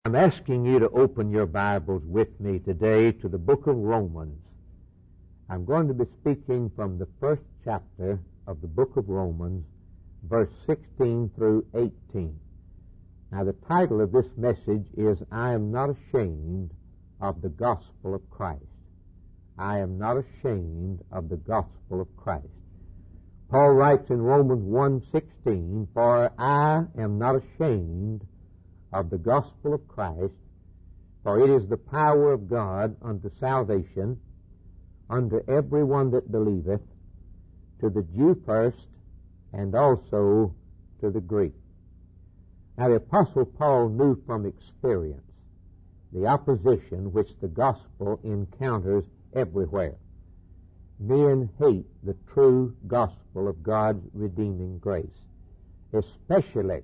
I'm asking you to open your Bibles with me today to the book of Romans. I'm going to be speaking from the first chapter of the book of Romans, verse 16 through 18. Now, the title of this message is, I am not ashamed of the gospel of Christ. I am not ashamed of the gospel of Christ. Paul writes in Romans 1:16, For I am not ashamed of the gospel of Christ, for it is the power of God unto salvation, unto every one that believeth, to the Jew first, and also to the Greek. Now the Apostle Paul knew from experience the opposition which the gospel encounters everywhere. Men hate the true gospel of God's redeeming grace, especially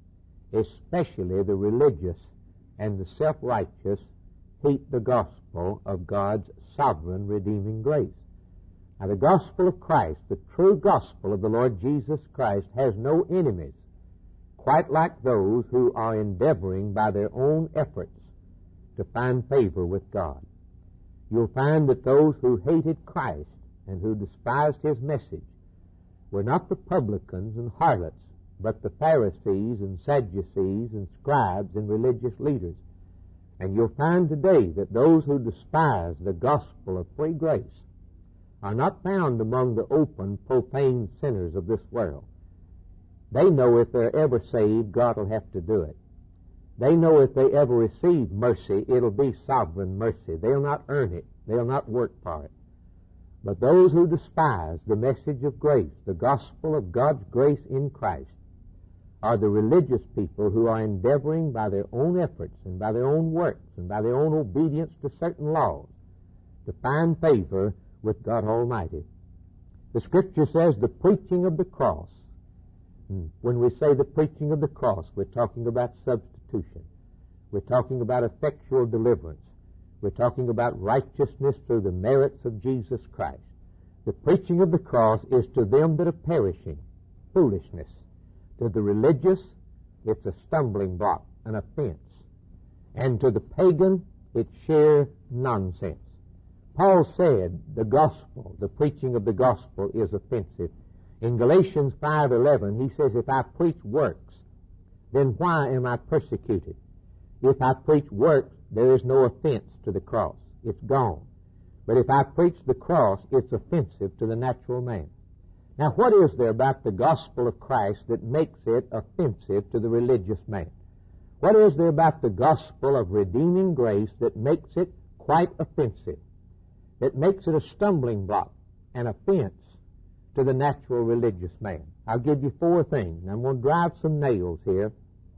the religious and the self-righteous hate the gospel of God's sovereign redeeming grace. Now, the gospel of Christ, the true gospel of the Lord Jesus Christ, has no enemies, quite like those who are endeavoring by their own efforts to find favor with God. You'll find that those who hated Christ and who despised His message were not the publicans and harlots, but the Pharisees and Sadducees and scribes and religious leaders. And you'll find today that those who despise the gospel of free grace are not found among the open, profane sinners of this world. They know if they're ever saved, God will have to do it. They know if they ever receive mercy, it'll be sovereign mercy. They'll not earn it. They'll not work for it. But those who despise the message of grace, the gospel of God's grace in Christ, are the religious people who are endeavoring by their own efforts and by their own works and by their own obedience to certain laws to find favor with God Almighty. The Scripture says the preaching of the cross. When we say the preaching of the cross, we're talking about substitution. We're talking about effectual deliverance. We're talking about righteousness through the merits of Jesus Christ. The preaching of the cross is to them that are perishing foolishness. To the religious, it's a stumbling block, an offense. And to the pagan, it's sheer nonsense. Paul said the gospel, the preaching of the gospel, is offensive. In Galatians 5:11, he says, if I preach works, then why am I persecuted? If I preach works, there is no offense to the cross. It's gone. But if I preach the cross, it's offensive to the natural man. Now, what is there about the gospel of Christ that makes it offensive to the religious man? What is there about the gospel of redeeming grace that makes it quite offensive, that makes it a stumbling block, an offense to the natural religious man? I'll give you four things. I'm going to drive some nails here,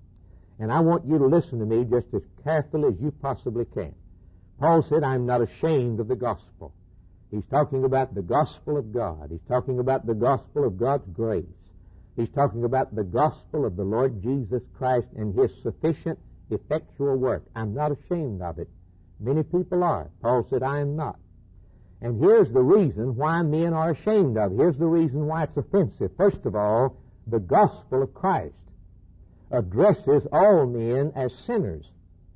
and I want you to listen to me just as carefully as you possibly can. Paul said, I'm not ashamed of the gospel. He's talking about the gospel of God. He's talking about the gospel of God's grace. He's talking about the gospel of the Lord Jesus Christ and His sufficient, effectual work. I'm not ashamed of it. Many people are. Paul said, I am not. And here's the reason why men are ashamed of it. Here's the reason why it's offensive. First of all, the gospel of Christ addresses all men as sinners.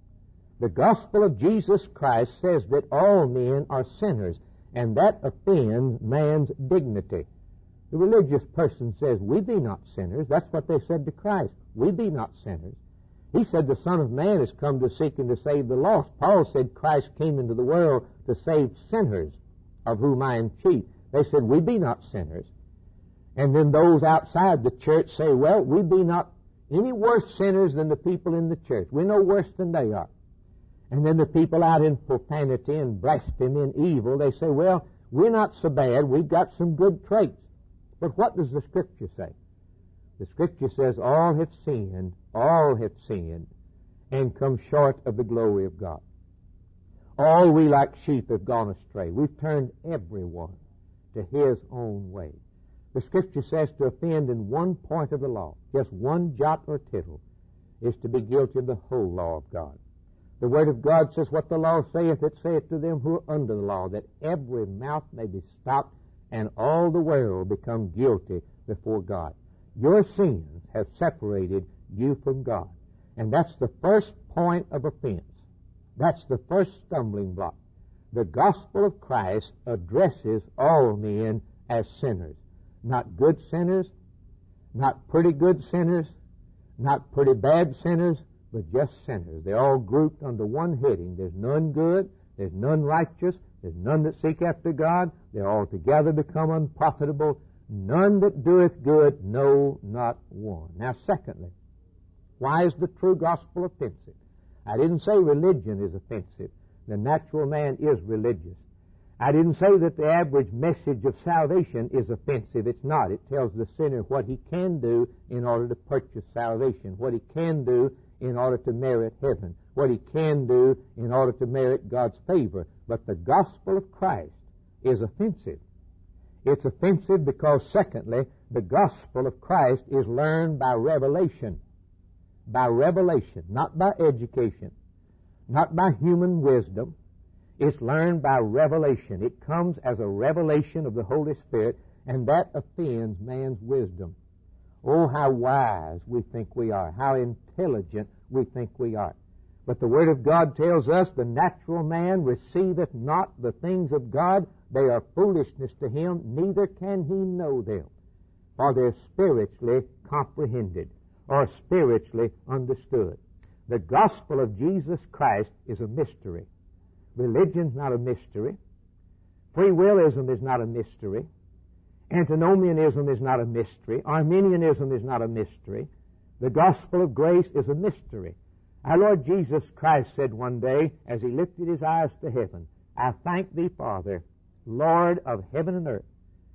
The gospel of Jesus Christ says that all men are sinners, and that offends man's dignity. The religious person says, we be not sinners. That's what they said to Christ. We be not sinners. He said the Son of Man has come to seek and to save the lost. Paul said Christ came into the world to save sinners, of whom I am chief. They said, we be not sinners. And then those outside the church say, well, we be not any worse sinners than the people in the church. We're no worse than they are. And then the people out in profanity and blasphemy and evil, they say, well, we're not so bad. We've got some good traits. But what does the Scripture say? The Scripture says all have sinned, and come short of the glory of God. All we like sheep have gone astray. We've turned everyone to his own way. The Scripture says to offend in one point of the law, just one jot or tittle, is to be guilty of the whole law of God. The Word of God says, what the law saith, it saith to them who are under the law, that every mouth may be stopped, and all the world become guilty before God. Your sins have separated you from God. And that's the first point of offense. That's the first stumbling block. The gospel of Christ addresses all men as sinners. Not good sinners, not pretty good sinners, not pretty bad sinners, but just sinners. They're all grouped under one heading. There's none good, there's none righteous, there's none that seek after God. They're altogether become unprofitable. None that doeth good, no, not one. Now, secondly, why is the true gospel offensive? I didn't say religion is offensive. The natural man is religious. I didn't say that the average message of salvation is offensive. It's not. It tells the sinner what he can do in order to purchase salvation, what he can do in order to merit heaven, what he can do in order to merit God's favor. But the gospel of Christ is offensive. It's offensive because, secondly, the gospel of Christ is learned by revelation. By revelation, not by education, not by human wisdom. It's learned by revelation. It comes as a revelation of the Holy Spirit, and that offends man's wisdom. Oh, how wise we think we are, how intelligent we think we are. But the Word of God tells us the natural man receiveth not the things of God. They are foolishness to him, neither can he know them, for they're spiritually comprehended or spiritually understood. The gospel of Jesus Christ is a mystery. Religion's not a mystery. Free willism is not a mystery. Antinomianism is not a mystery. Arminianism is not a mystery. The gospel of grace is a mystery. Our Lord Jesus Christ said one day, as he lifted his eyes to heaven, I thank thee, Father, Lord of heaven and earth,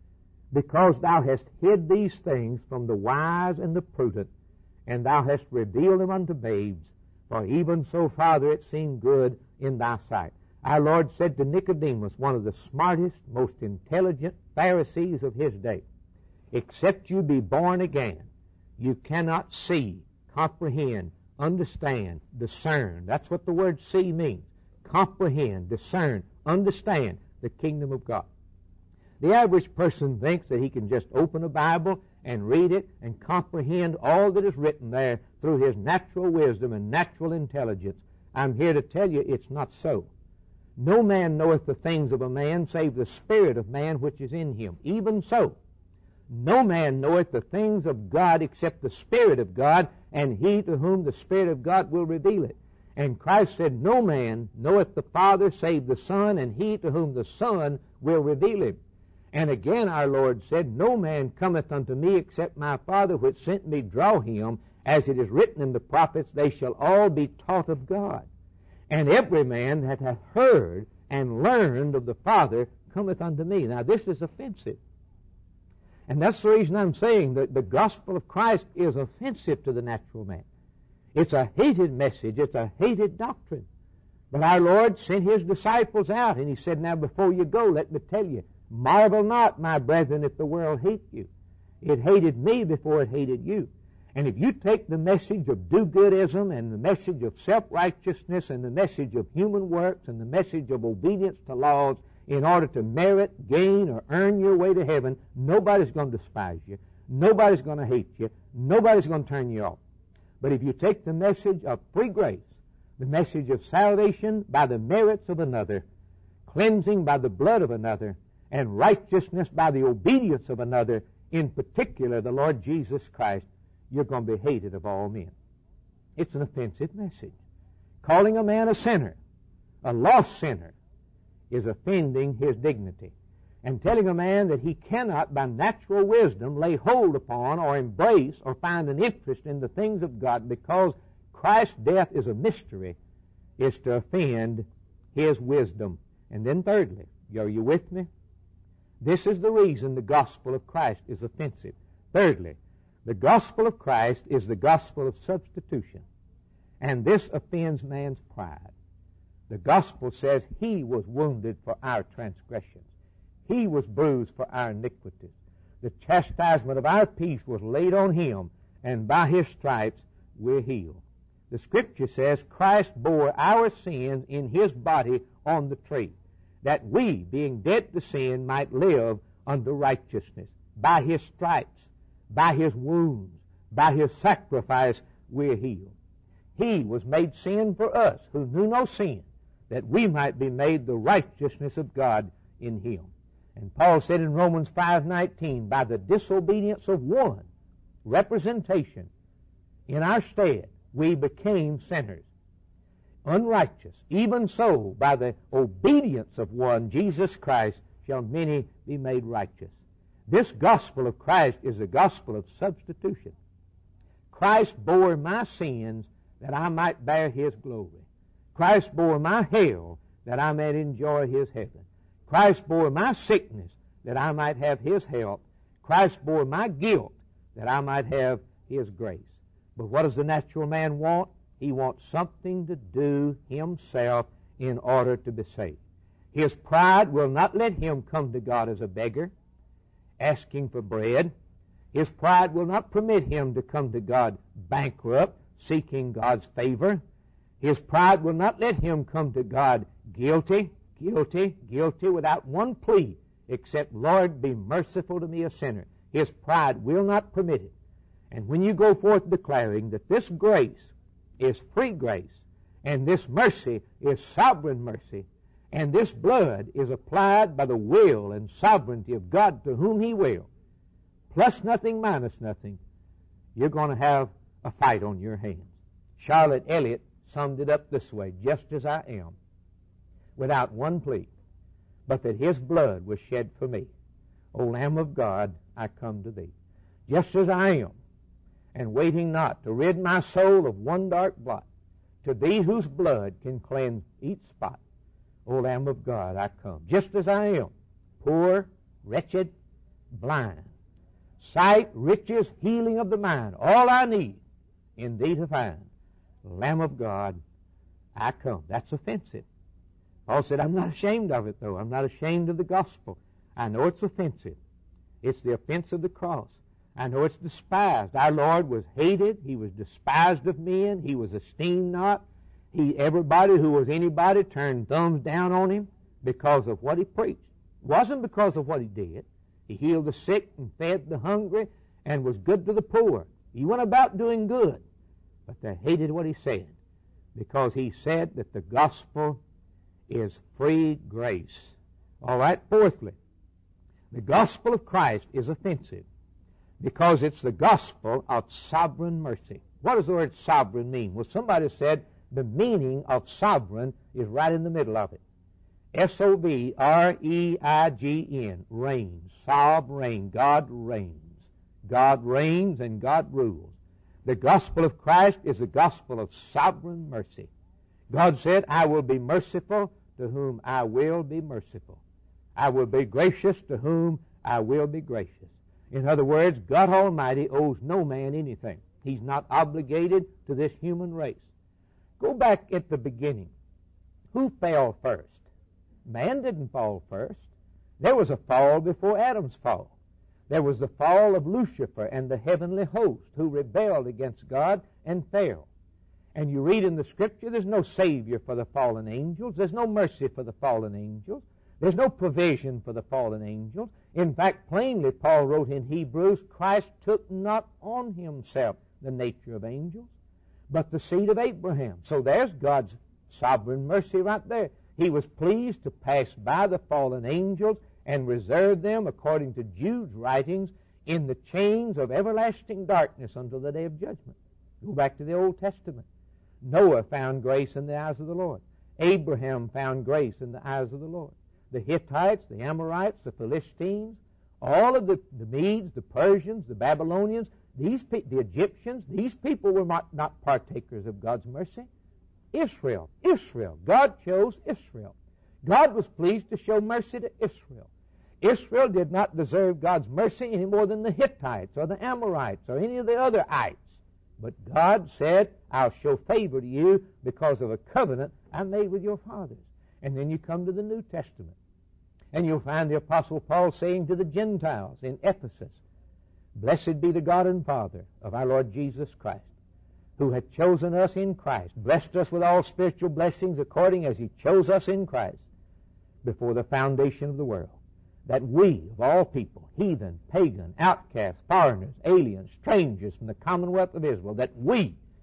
because thou hast hid these things from the wise and the prudent, and thou hast revealed them unto babes. For even so, Father, it seemed good in thy sight. Our Lord said to Nicodemus, one of the smartest, most intelligent Pharisees of his day, except you be born again, you cannot see, comprehend, understand, discern. That's what the word see means. Comprehend, discern, understand the kingdom of God. The average person thinks that he can just open a Bible and read it and comprehend all that is written there through his natural wisdom and natural intelligence. I'm here to tell you it's not so. No man knoweth the things of a man save the spirit of man which is in him. Even so, no man knoweth the things of God except the Spirit of God, and he to whom the Spirit of God will reveal it. And Christ said, no man knoweth the Father save the Son, and he to whom the Son will reveal him. And again our Lord said, no man cometh unto me except my Father which sent me draw him. As it is written in the prophets, they shall all be taught of God. And every man that hath heard and learned of the Father cometh unto me. Now this is offensive. And that's the reason I'm saying that the gospel of Christ is offensive to the natural man. It's a hated message. It's a hated doctrine. But our Lord sent his disciples out, and he said, now before you go, let me tell you, marvel not, my brethren, if the world hate you. It hated me before it hated you. And if you take the message of do-goodism and the message of self-righteousness and the message of human works and the message of obedience to laws in order to merit, gain, or earn your way to heaven, nobody's going to despise you. Nobody's going to hate you. Nobody's going to turn you off. But if you take the message of free grace, the message of salvation by the merits of another, cleansing by the blood of another, and righteousness by the obedience of another, in particular the Lord Jesus Christ, you're going to be hated of all men. It's an offensive message. Calling a man a sinner, a lost sinner, is offending his dignity. And telling a man that he cannot, by natural wisdom, lay hold upon or embrace or find an interest in the things of God because Christ's death is a mystery, is to offend his wisdom. And then thirdly, are you with me? This is the reason the gospel of Christ is offensive. Thirdly, the gospel of Christ is the gospel of substitution. And this offends man's pride. The gospel says he was wounded for our transgressions. He was bruised for our iniquities. The chastisement of our peace was laid on him, and by his stripes we're healed. The Scripture says Christ bore our sins in his body on the tree, that we, being dead to sin, might live unto righteousness. By his stripes, by his wounds, by his sacrifice, we're healed. He was made sin for us who knew no sin, that we might be made the righteousness of God in Him. And Paul said in Romans 5:19, by the disobedience of one representation in our stead, we became sinners, unrighteous. Even so, by the obedience of one, Jesus Christ, shall many be made righteous. This gospel of Christ is a gospel of substitution. Christ bore my sins that I might bear His glory. Christ bore my hell that I might enjoy His heaven. Christ bore my sickness that I might have His health. Christ bore my guilt that I might have His grace. But what does the natural man want? He wants something to do himself in order to be saved. His pride will not let him come to God as a beggar, asking for bread. His pride will not permit him to come to God bankrupt, seeking God's favor. His pride will not let him come to God guilty, without one plea except, Lord, be merciful to me, a sinner. His pride will not permit it. And when you go forth declaring that this grace is free grace, and this mercy is sovereign mercy, and this blood is applied by the will and sovereignty of God to whom He will, plus nothing, minus nothing, you're going to have a fight on your hands. Charlotte Elliott summed it up this way, just as I am, without one plea, but that His blood was shed for me. O Lamb of God, I come to Thee. Just as I am, and waiting not to rid my soul of one dark blot, to Thee whose blood can cleanse each spot. O Lamb of God, I come, just as I am, poor, wretched, blind. Sight, riches, healing of the mind, all I need in Thee to find. Lamb of God, I come. That's offensive. Paul said, I'm not ashamed of it, though. I'm not ashamed of the gospel. I know it's offensive. It's the offense of the cross. I know it's despised. Our Lord was hated. He was despised of men. He was esteemed not. Everybody who was anybody turned thumbs down on Him because of what He preached. It wasn't because of what He did. He healed the sick and fed the hungry and was good to the poor. He went about doing good. But they hated what He said because He said that the gospel is free grace. All right, fourthly, the gospel of Christ is offensive because it's the gospel of sovereign mercy. What does the word sovereign mean? Well, somebody said the meaning of sovereign is right in the middle of it. S-O-V-R-E-I-G-N, reign, sovereign, God reigns. God reigns and God rules. The gospel of Christ is the gospel of sovereign mercy. God said, I will be merciful to whom I will be merciful. I will be gracious to whom I will be gracious. In other words, God Almighty owes no man anything. He's not obligated to this human race. Go back at the beginning. Who fell first? Man didn't fall first. There was a fall before Adam's fall. There was the fall of Lucifer and the heavenly host who rebelled against God and fell. And you read in the Scripture, there's no Savior for the fallen angels. There's no mercy for the fallen angels. There's no provision for the fallen angels. In fact, plainly, Paul wrote in Hebrews, Christ took not on Himself the nature of angels, but the seed of Abraham. So there's God's sovereign mercy right there. He was pleased to pass by the fallen angels and reserve them, according to Jude's writings, in the chains of everlasting darkness until the day of judgment. Go back to the Old Testament. Noah found grace in the eyes of the Lord. Abraham found grace in the eyes of the Lord. The Hittites, the Amorites, the Philistines, all of the Medes, the Persians, the Babylonians, the Egyptians, these people were not partakers of God's mercy. Israel, God chose Israel. God was pleased to show mercy to Israel. Israel did not deserve God's mercy any more than the Hittites or the Amorites or any of the other ites. But God said, I'll show favor to you because of a covenant I made with your fathers. And then you come to the New Testament, and you'll find the Apostle Paul saying to the Gentiles in Ephesus, Blessed be the God and Father of our Lord Jesus Christ, who hath chosen us in Christ, blessed us with all spiritual blessings according as He chose us in Christ before the foundation of the world, that we, of all people, heathen, pagan, outcasts, foreigners, aliens, strangers from the commonwealth of Israel, that we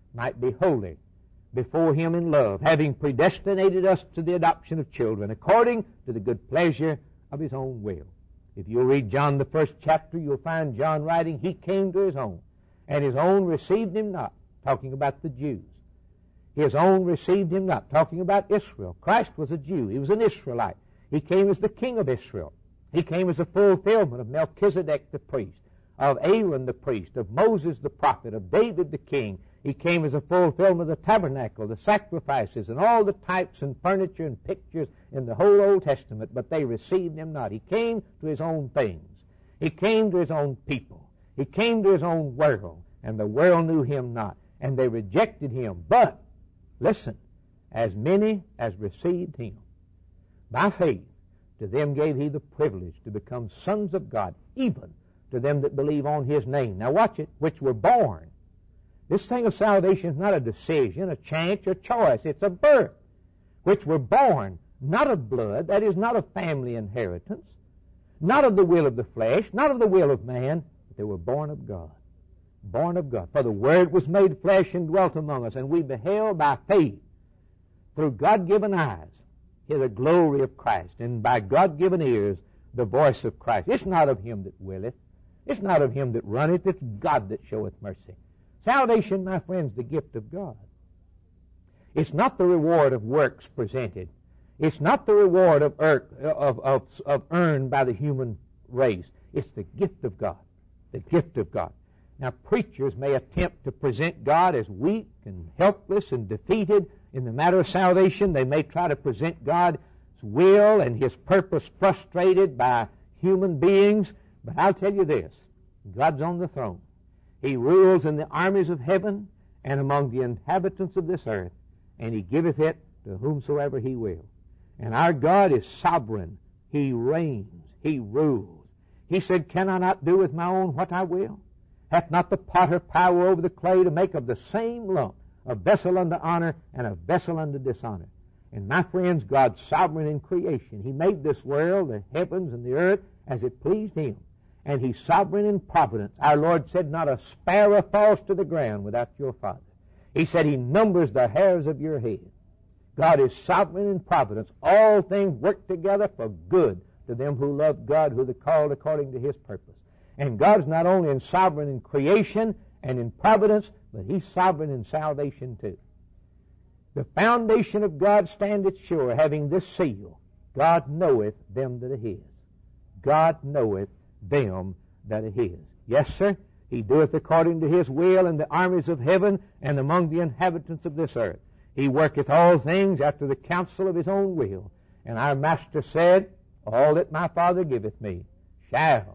might be holy before Him in love, having predestinated us to the adoption of children, according to the good pleasure of His own will. If you'll read John the 1st chapter, you'll find John writing, He came to His own, and His own received Him not, talking about the Jews. His own received Him not, talking about Israel. Christ was a Jew. He was an Israelite. He came as the King of Israel. He came as a fulfillment of Melchizedek the priest, of Aaron the priest, of Moses the prophet, of David the king. He came as a fulfillment of the tabernacle, the sacrifices, and all the types and furniture and pictures in the whole Old Testament, but they received Him not. He came to His own things. He came to His own people. He came to His own world, and the world knew Him not, and they rejected Him. But, listen, as many as received Him, by faith, to them gave He the privilege to become sons of God, even to them that believe on His name. Now watch it, which were born. This thing of salvation is not a decision, a chance, or choice. It's a birth. Which were born, not of blood, that is, not of family inheritance, not of the will of the flesh, not of the will of man, but they were born of God. Born of God. For the Word was made flesh and dwelt among us, and we beheld by faith, through God-given eyes, the glory of Christ, and by God-given ears, the voice of Christ. It's not of him that willeth. It's not of him that runneth. It's God that showeth mercy. Salvation, my friends, the gift of God. It's not the reward of works presented. It's not the reward of earned by the human race. It's the gift of God. The gift of God. Now, preachers may attempt to present God as weak and helpless and defeated in the matter of salvation. They may try to present God's will and His purpose frustrated by human beings. But I'll tell you this, God's on the throne. He rules in the armies of heaven and among the inhabitants of this earth, and He giveth it to whomsoever He will. And our God is sovereign. He reigns. He rules. He said, can I not do with my own what I will? Hath not the potter power over the clay to make of the same lump a vessel unto honor and a vessel unto dishonor? And my friends, God's sovereign in creation. He made this world, the heavens and the earth, as it pleased Him. And He's sovereign in providence. Our Lord said, not a sparrow falls to the ground without your Father. He said He numbers the hairs of your head. God is sovereign in providence. All things work together for good to them who love God, who are called according to His purpose. And God's not only sovereign in creation and in providence, but He's sovereign in salvation too. The foundation of God standeth sure, having this seal, God knoweth them that are His. God knoweth them that are His. Yes, sir, He doeth according to His will in the armies of heaven and among the inhabitants of this earth. He worketh all things after the counsel of His own will. And our Master said, all that my Father giveth me shall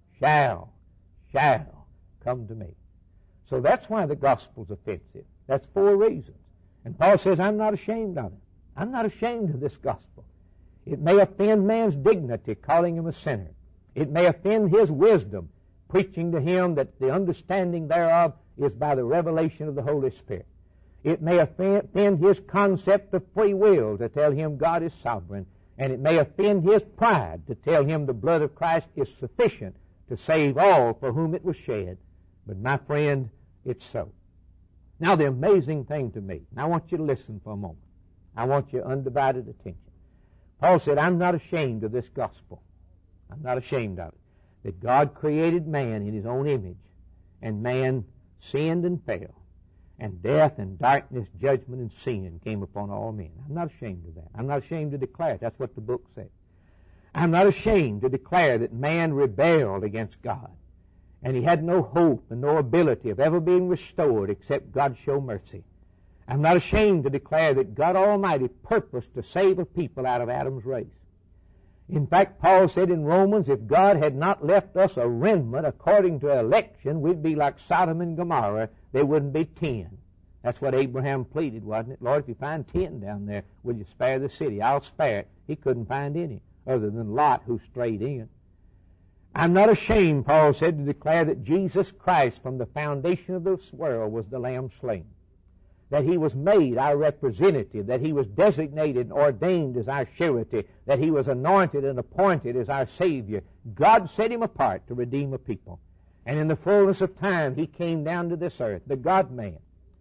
come to me. So that's why the gospel's offensive. That's 4 reasons. And Paul says, I'm not ashamed of it. I'm not ashamed of this gospel. It may offend man's dignity, calling him a sinner. It may offend his wisdom, preaching to him that the understanding thereof is by the revelation of the Holy Spirit. It may offend his concept of free will to tell him God is sovereign. And it may offend his pride to tell him the blood of Christ is sufficient to save all for whom it was shed. But my friend, it's so. Now the amazing thing to me, and I want you to listen for a moment. I want your undivided attention. Paul said, I'm not ashamed of this gospel. I'm not ashamed of it. That God created man in His own image, and man sinned and fell. And death and darkness, judgment and sin came upon all men. I'm not ashamed of that. I'm not ashamed to declare it. That's what the book says. I'm not ashamed to declare that man rebelled against God. And he had no hope and no ability of ever being restored except God show mercy. I'm not ashamed to declare that God Almighty purposed to save a people out of Adam's race. In fact, Paul said in Romans, if God had not left us a remnant according to election, we'd be like Sodom and Gomorrah. There wouldn't be 10. That's what Abraham pleaded, wasn't it? Lord, if you find 10 down there, will you spare the city? I'll spare it. He couldn't find any other than Lot, who strayed in. I'm not ashamed, Paul said, to declare that Jesus Christ from the foundation of this world was the Lamb slain. That He was made our representative, that He was designated and ordained as our surety, that He was anointed and appointed as our Savior. God set Him apart to redeem a people. And in the fullness of time, He came down to this earth, the God-man,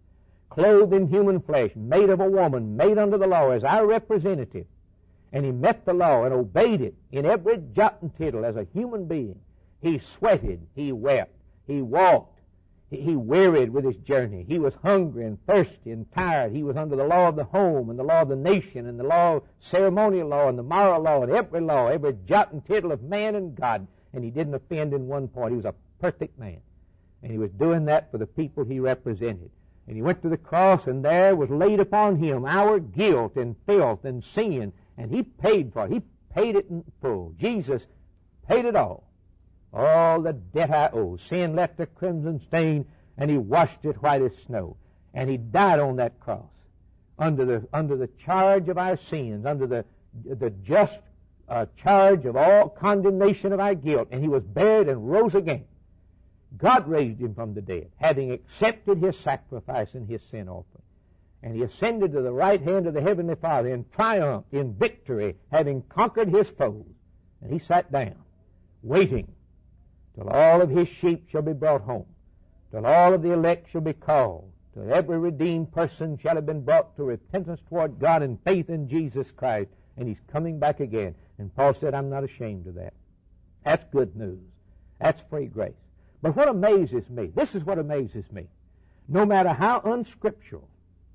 clothed in human flesh, made of a woman, made under the law as our representative. And he met the law and obeyed it in every jot and tittle as a human being. He sweated, he wept, he walked, he wearied with his journey. He was hungry and thirsty and tired. He was under the law of the home and the law of the nation and the law of ceremonial law and the moral law and every jot and tittle of man and God. And he didn't offend in one point. He was a perfect man. And he was doing that for the people he represented. And he went to the cross, and there was laid upon him our guilt and filth and sin. And he paid for it. He paid it in full. Jesus paid it all. All the debt I owe. Sin left a crimson stain, and he washed it white as snow. And he died on that cross under the charge of our sins, under the just charge of all condemnation of our guilt. And he was buried and rose again. God raised him from the dead, having accepted his sacrifice and his sin offering. And he ascended to the right hand of the Heavenly Father in triumph, in victory, having conquered his foes. And he sat down, waiting till all of his sheep shall be brought home, till all of the elect shall be called, till every redeemed person shall have been brought to repentance toward God and faith in Jesus Christ. And he's coming back again. And Paul said, I'm not ashamed of that. That's good news. That's free grace. But what amazes me, this is what amazes me. No matter how unscriptural,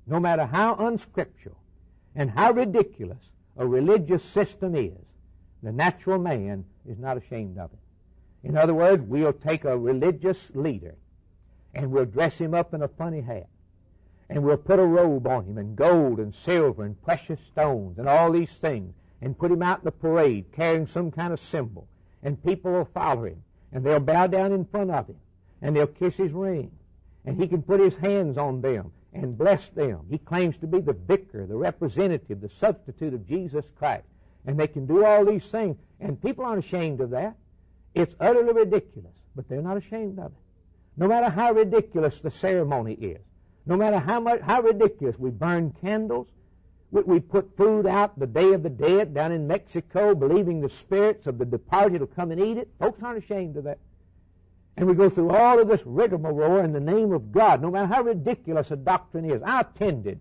and how ridiculous a religious system is, the natural man is not ashamed of it. In other words, we'll take a religious leader and we'll dress him up in a funny hat, and we'll put a robe on him and gold and silver and precious stones and all these things, and put him out in the parade carrying some kind of symbol, and people will follow him. And they'll bow down in front of him, and they'll kiss his ring, and he can put his hands on them and bless them. He claims to be the vicar, the representative, the substitute of Jesus Christ. And they can do all these things, and people aren't ashamed of that. It's utterly ridiculous, but they're not ashamed of it. No matter how ridiculous the ceremony is, no matter how ridiculous, we burn candles, we put food out the Day of the Dead down in Mexico, believing the spirits of the departed will come and eat it. Folks aren't ashamed of that. And we go through all of this rigmarole in the name of God, no matter how ridiculous a doctrine is. I attended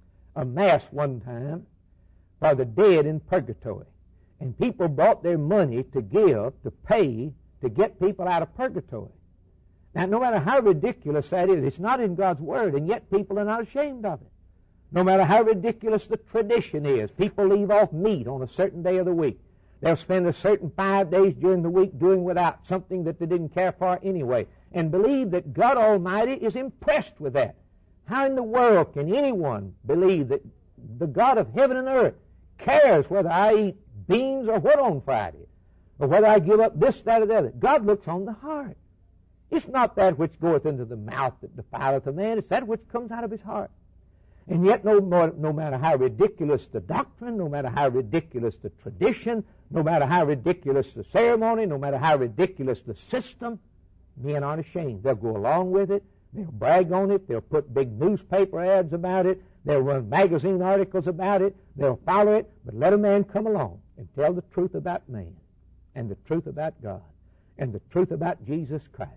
a mass one time for the dead in purgatory. And people brought their money to give, to pay, to get people out of purgatory. Now, no matter how ridiculous that is, it's not in God's Word, and yet people are not ashamed of it. No matter how ridiculous the tradition is, people leave off meat on a certain day of the week. They'll spend a certain 5 days during the week doing without something that they didn't care for anyway, and believe that God Almighty is impressed with that. How in the world can anyone believe that the God of heaven and earth cares whether I eat beans or what on Friday, or whether I give up this, that, or the other? God looks on the heart. It's not that which goeth into the mouth that defileth a man, it's that which comes out of his heart. And yet no matter how ridiculous the doctrine, no matter how ridiculous the tradition, no matter how ridiculous the ceremony, no matter how ridiculous the system, men aren't ashamed. They'll go along with it. They'll brag on it. They'll put big newspaper ads about it. They'll run magazine articles about it. They'll follow it. But let a man come along and tell the truth about man, and the truth about God, and the truth about Jesus Christ.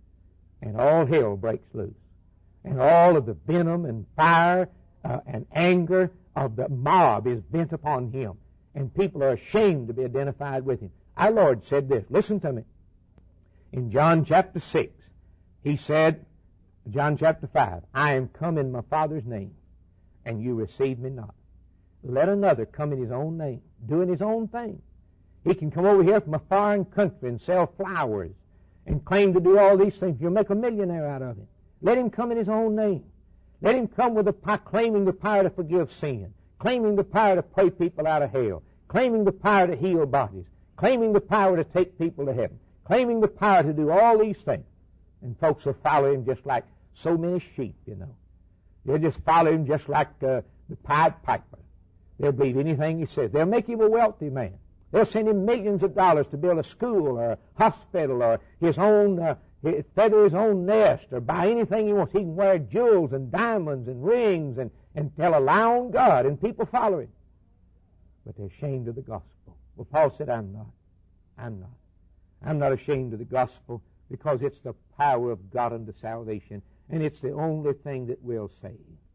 And all hell breaks loose. And all of the venom and fire and anger of the mob is bent upon him. And people are ashamed to be identified with him. Our Lord said this. Listen to me. In John chapter 6, he said, John chapter 5, I am come in my Father's name, and you receive me not. Let another come in his own name, doing his own thing. He can come over here from a foreign country and sell flowers and claim to do all these things. You'll make a millionaire out of him. Let him come in his own name. Let him come with claiming the power to forgive sin, claiming the power to pray people out of hell, claiming the power to heal bodies, claiming the power to take people to heaven, claiming the power to do all these things. And folks will follow him just like so many sheep, you know. They'll just follow him just like the Pied Piper. They'll believe anything he says. They'll make him a wealthy man. They'll send him millions of dollars to build a school or a hospital or his own feather his own nest, or buy anything he wants. He can wear jewels and diamonds and rings and tell a lie on God, and people follow him. But they're ashamed of the gospel. Well, Paul said, I'm not. I'm not ashamed of the gospel, because it's the power of God unto salvation, and it's the only thing that will save.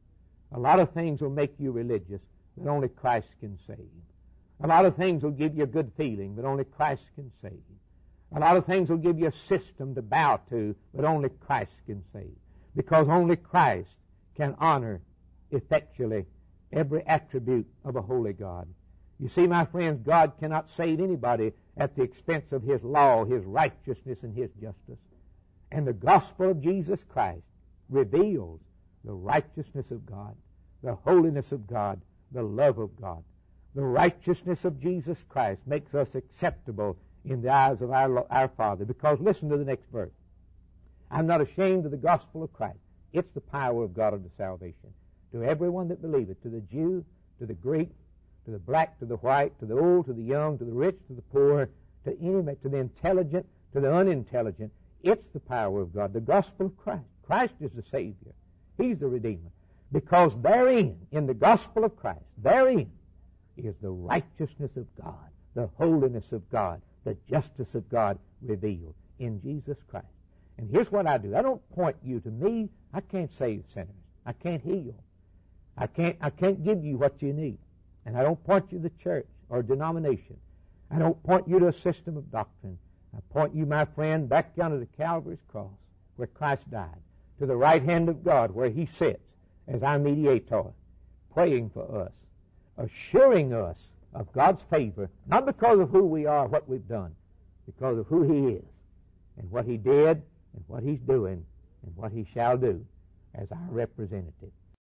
A lot of things will make you religious, but only Christ can save. A lot of things will give you a good feeling, but only Christ can save. A lot of things will give you a system to bow to, but only Christ can save. Because only Christ can honor effectually every attribute of a holy God. You see, my friends, God cannot save anybody at the expense of His law, His righteousness, and His justice. And the gospel of Jesus Christ reveals the righteousness of God, the holiness of God, the love of God. The righteousness of Jesus Christ makes us acceptable in the eyes of our Father. Because listen to the next verse. I'm not ashamed of the gospel of Christ. It's the power of God unto salvation to everyone that believeth, to the Jew, to the Greek, to the black, to the white, to the old, to the young, to the rich, to the poor, to the intelligent, to the unintelligent. It's the power of God, the gospel of Christ. Christ is the Savior. He's the Redeemer. Because therein, in the gospel of Christ, therein is the righteousness of God, the holiness of God, the justice of God revealed in Jesus Christ. And here's what I do. I don't point you to me. I can't save sinners. I can't heal. I can't give you what you need. And I don't point you to the church or denomination. I don't point you to a system of doctrine. I point you, my friend, back down to the Calvary's cross where Christ died, to the right hand of God where He sits as our mediator, praying for us, assuring us of God's favor, not because of who we are, what we've done, because of who He is and what He did and what He's doing and what He shall do as our representative.